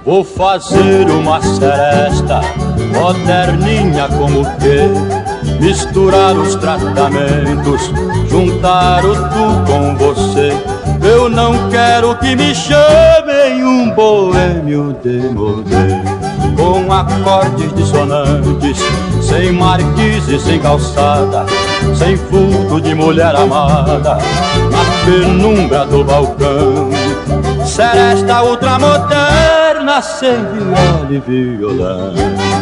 Vou fazer uma seresta moderninha como que misturar os tratamentos, juntar o tu com você. Eu não quero que me chamem um boêmio demodê, com acordes dissonantes, sem marquise, sem calçada, sem vulto de mulher amada, na penumbra do balcão. Seresta ultramoderna, sem viola e violão.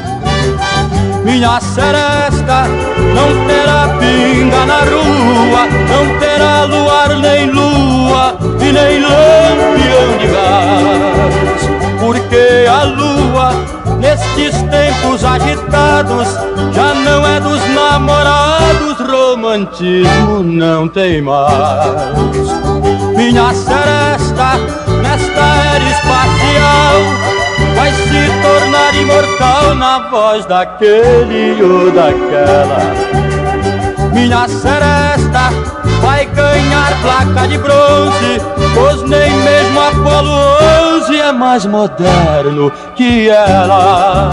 Minha seresta não terá pinga na rua, não terá luar nem lua e nem lampião de gás, porque a lua nestes tempos agitados já não é dos namorados, romantismo não tem mais. Minha seresta nesta era espacial vai se tornar imortal na voz daquele ou daquela. Minha seresta vai ganhar placa de bronze, pois nem mesmo Apolo 11 é mais moderno que ela.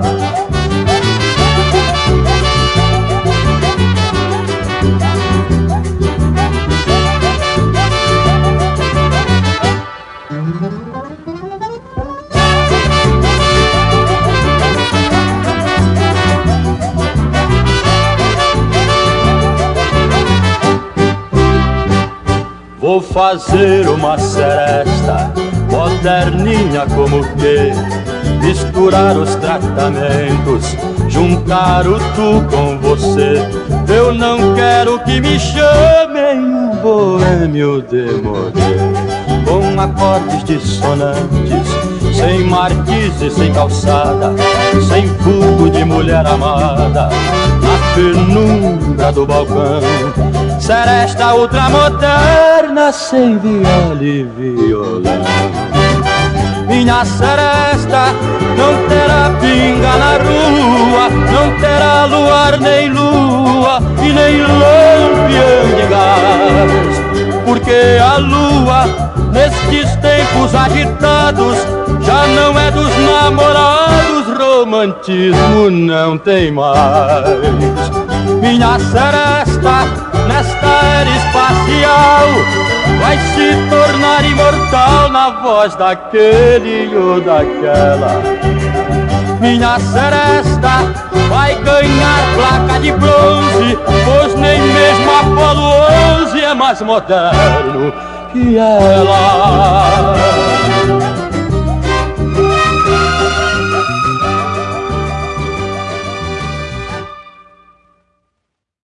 Vou fazer uma seresta moderninha como que misturar os tratamentos, juntar o tu com você. Eu não quero que me chamem um boêmio demodê, com acordes dissonantes, sem marquise, sem calçada, sem vulto de mulher amada, na penumbra do balcão. Seresta ultramoderna, sem viola e violão. Minha seresta não terá pinga na rua, não terá luar nem lua e nem lampião de gás, porque a lua nestes tempos agitados já não é dos namorados, romantismo não tem mais. Minha seresta nesta era espacial vai se tornar imortal na voz daquele ou daquela. Minha seresta vai ganhar placa de bronze, pois nem mesmo Apolo 11 é mais moderno que ela.